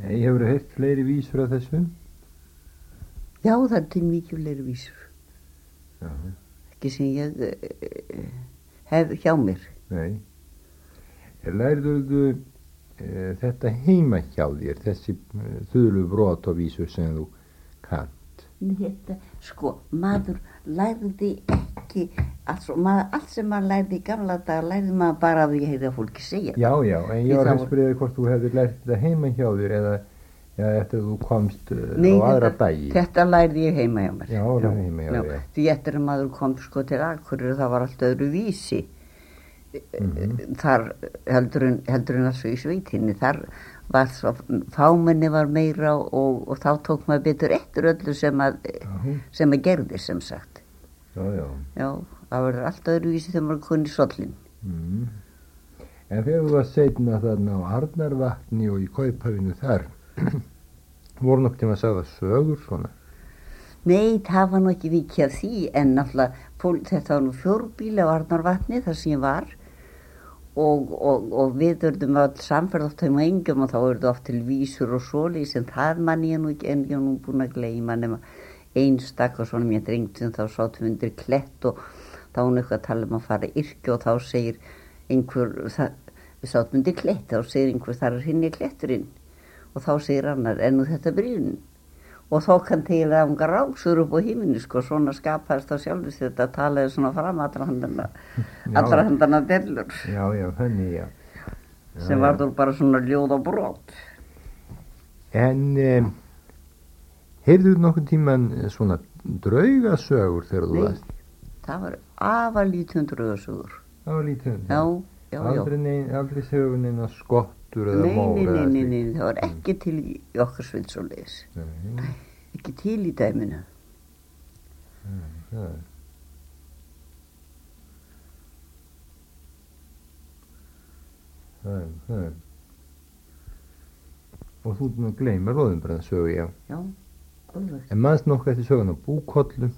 Hefurðu heyrt fleiri vísur af þessu? Já, það er til mikið fleiri vísur. Já. Ekki sem ég hef hjá mér. Nei. Lærðurðu þetta heima hjá þér, þessi þulu brot og vísur sem þú kannt? Þetta, sko, maður lærði ekki, allt sem maður lærði í gamla daga lærði maður bara af því að heyra fólki segja. Já, en ég var að spyrja hvort þú hefði lært þetta heima hjá þér eða eftir að þú komst á aðra dagi. Þetta lærði ég heima hjá mér. Já, heima hjá þér. Því eftir að maður kom sko til Akureyrar það var allt öðru vísi. Þar heldur en að svo í sveitinni þar var svo fámenni var meira og þá tók maður betur eftir öllu sem að gerði sem sagt. Já, það var allt öðruvísi þegar maður kunni sollin. En þegar þú var seinna þarna á Arnarvatni og í Kauphöfinu þar voru nokkuð tíma að sagða sögur svona? Nei, það var nú ekki vikið af því en náttúrulega þetta var nú 4 bíl á Arnarvatni þar sem ég var og við verðum all samferð oft heim á Engjum og þá verðum oft til vísur og svoleiðis en það man ég nú ekki en ég er nú búin að gleyma nema einstak og svona mér drengt sem þá sátum við undir klett og þá var eitthvað að tala um að fara yrkja og þá segir einhver, við sátum undir klett þá segir einhver þar er hinn í kletturinn og þá segir annar nú þetta brýnin og þá kann til að ánga rásur upp á himinu sko svona skapaðist þá sjálfur þetta talaði svona fram allra handana dellur. Já, þannig já. Sem var þú bara svona ljóð og brot. En heyrðu nokkurn tíman svona draugasögur þegar þú varst? Nei, það var afalítið draugasögur. Afalítið? Já. Aldrei sögun skottur eða móra? Nei, það var ekki til í okkar sveit svo leiðis. Ekki til í dæminu. Það. Og þú nú gleymir Róðumbræðan sögu, já. Já, alveg. En manst nokkuð eftir sögun á Búkollum?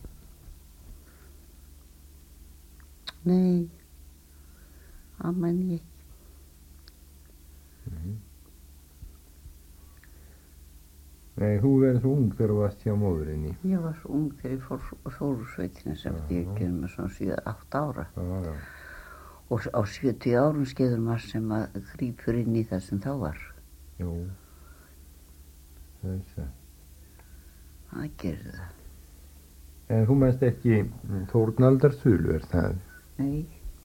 Nei, það man ég ekki. Nei, þú verður svo ung þegar þú varst hjá móðurinni. Ég var svo ung þegar ég fór úr sveitinni sem ég gerði með svona 7-8 ára. Já. Og á 70 árum skeiður maður sem að grípur inn í það sem þá var. Jú, það er það. Það gerir það. En þú mennst ekki Þórnaldar þulu, er það? Nei.